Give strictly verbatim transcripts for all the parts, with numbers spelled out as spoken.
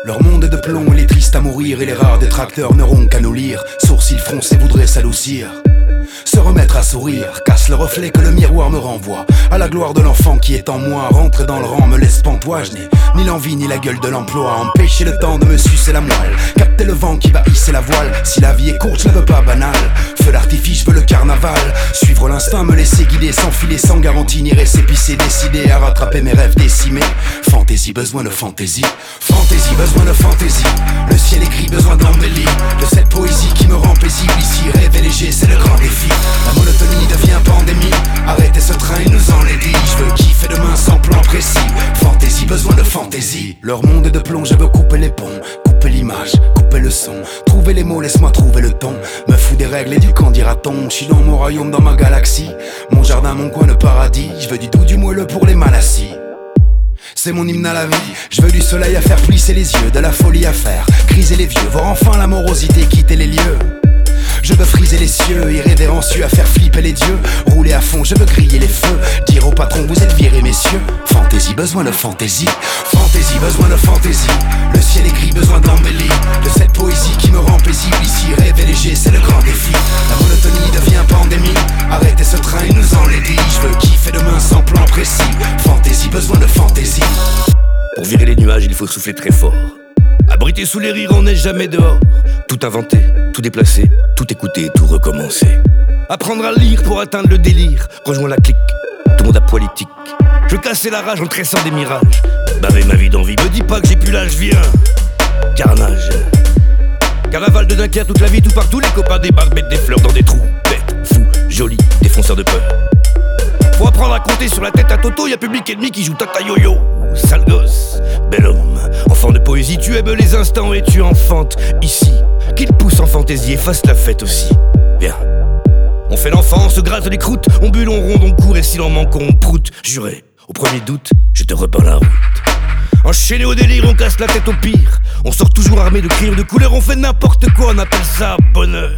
Leur monde est de plomb, il est triste à mourir. Et les rares détracteurs n'auront qu'à nous lire. Sourcils froncés voudraient s'adoucir, se remettre à sourire, casse le reflet que le miroir me renvoie à la gloire de l'enfant qui est en moi. Rentrer dans le rang me laisse pantois. Je n'ai ni l'envie ni la gueule de l'emploi. Empêcher le temps de me sucer la moelle, capter le vent qui va hisser la voile. Si la vie est courte, je la veux pas banale. Feu d'artifice, je veux le carnaval. Suivre l'instinct, me laisser guider, sans filer, sans garantie ni récépissé. Décidé à rattraper mes rêves décimés. Fantaisie, besoin de fantaisie. Fantaisie, besoin de fantaisie. Le ciel écrit, besoin d'embellir. De cette poésie qui me rend paisible. Ici, rêve et léger, c'est le grand défi. La monotonie devient pandémie. Arrêtez ce train, il nous enlaidit. Je veux kiffer demain sans plan précis. Fantaisie, besoin de fantaisie. Leur monde est de plomb, je veux couper les ponts. Couper l'image, couper le son. Trouver les mots, laisse-moi trouver le ton. Me fous des règles et du quand dira-t-on. Je suis dans mon royaume, dans ma galaxie. Mon jardin, mon coin de paradis. Je veux du doux, du moelleux pour les mal assis. C'est mon hymne à la vie. Je veux du soleil à faire plisser les yeux, de la folie à faire criser les vieux, voir enfin la morosité quitter les lieux. Je veux friser les cieux, irrévérencieux à faire flipper les dieux. Rouler à fond, je veux griller les feux. Dire au patron, vous êtes virés messieurs. Fantaisie, besoin de fantaisie. Fantaisie, besoin de fantaisie. Le ciel est gris, besoin d'embellir. De cette poésie qui me rend paisible. Ici, rêve et léger, c'est le grand défi. La monotonie devient pandémie. Arrêtez ce train, il nous enlaidit. Je veux kiffer demain sans plan précis. Fantaisie, besoin de fantaisie. Pour virer les nuages, il faut souffler très fort. Abrité sous les rires, on n'est jamais dehors. Tout inventer, tout déplacer, tout écouter, tout recommencer. Apprendre à lire pour atteindre le délire. Rejoins la clique, tout le monde a politique. Je veux casser la rage en tressant des mirages. Barrer ma vie d'envie, me dis pas que j'ai plus l'âge, viens. Carnage. Carnaval de Dunkerque, toute la vie, tout partout. Les copains débarquent, mettent des fleurs dans des trous. Bêtes, fous, jolis, défonceurs de peur. Faut apprendre à compter sur la tête à Toto. Y'a public ennemi qui joue tata yo-yo. Sale gosse, bel homme, enfant de poésie. Tu aimes les instants et tu enfantes ici. Qu'il pousse en fantaisie et fasse la fête aussi. Viens, on fait l'enfant, on se gratte les croûtes. On bulle, on ronde, on court et si l'on manque on proute. Juré, au premier doute, je te repeins la route. Enchaîné au délire, on casse la tête au pire. On sort toujours armé de cris, de couleurs. On fait n'importe quoi, on appelle ça bonheur.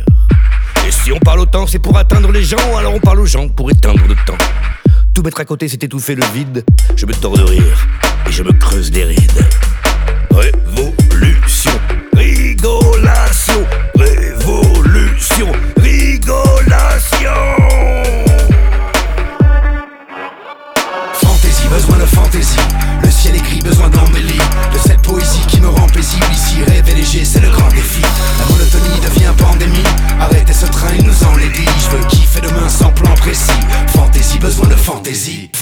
Et si on parle au temps, c'est pour atteindre les gens. Alors on parle aux gens pour éteindre le temps. Tout mettre à côté, c'est étouffer le vide. Je me tords de rire et je me creuse des rides. Révolution, rigolation. Révolution, rigolation. Fantaisie, besoin de fantaisie. Le ciel écrit, besoin d'embellir. De cette poésie qui me rend paisible. Ici, rêve et léger, c'est le grand défi. La monotonie devient pandémie. Arrêtez ce train, il nous enlaidit. Je veux kiffer demain sans plan précis. Fantaisie, besoin de fantaisie.